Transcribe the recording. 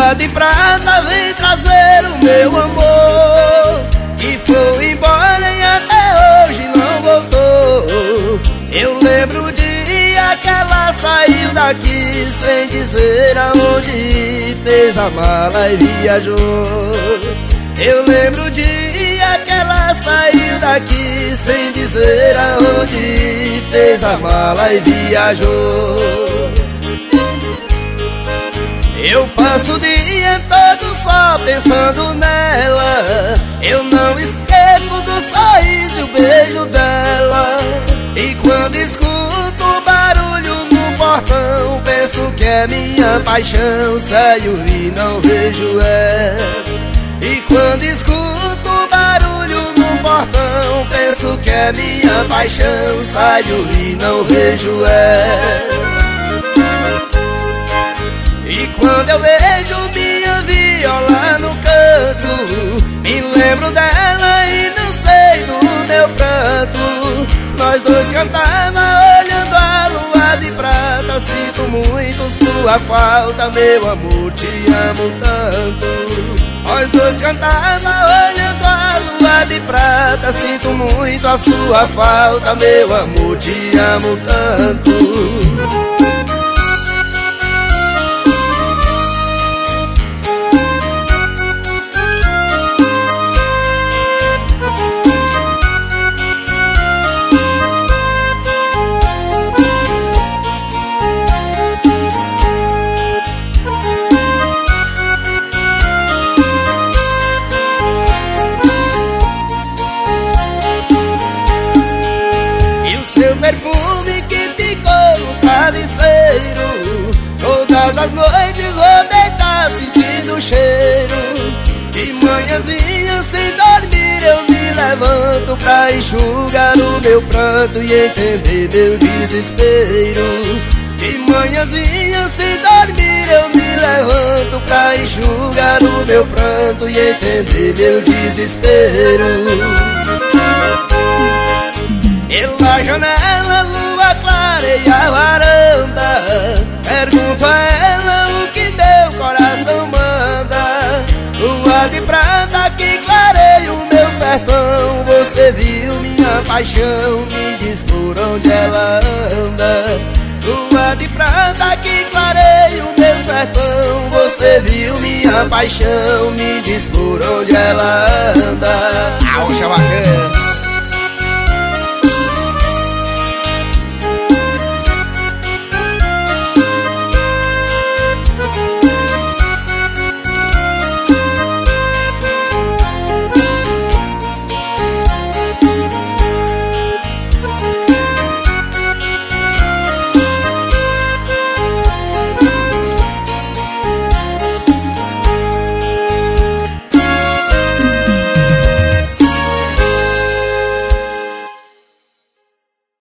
lua de prata vem trazer o meu amor, que foi embora e até hoje não voltou. Eu lembro o dia que ela saiu daqui sem dizer aonde, fez a mala e viajou. Eu lembro o dia que ela saiu daqui sem dizer aonde, fez a mala e viajou. Eu passo o dia todo só pensando nela, eu não esqueço do sorriso e o beijo dela. E quando escuto o barulho no portão, penso que é minha paixão, saio e não vejo ela. E quando escuto o barulho no portão, penso que é minha paixão, saio e não vejo ela. E quando eu vejo minha viola no canto, me lembro dela e não sei do meu pranto. Nós dois cantava olhando a lua de prata, sinto muito sua falta, meu amor, te amo tanto. Nós dois cantava olhando a lua de prata, sinto muito a sua falta, meu amor, te amo tanto. Seu perfume que ficou no travesseiro, todas as noites vou deitar sentindo o cheiro. De manhãzinha sem dormir eu me levanto pra enxugar o meu pranto e entender meu desespero. De manhãzinha sem dormir eu me levanto pra enxugar o meu pranto e entender meu desespero. Pela janela, lua clareia a varanda, pergunto a ela o que meu coração manda. Lua de prata que clareia o meu sertão, você viu minha paixão, me diz por onde ela anda. Lua de prata que clareia o meu sertão, você viu minha paixão, me diz por onde ela anda. Aô, bacana.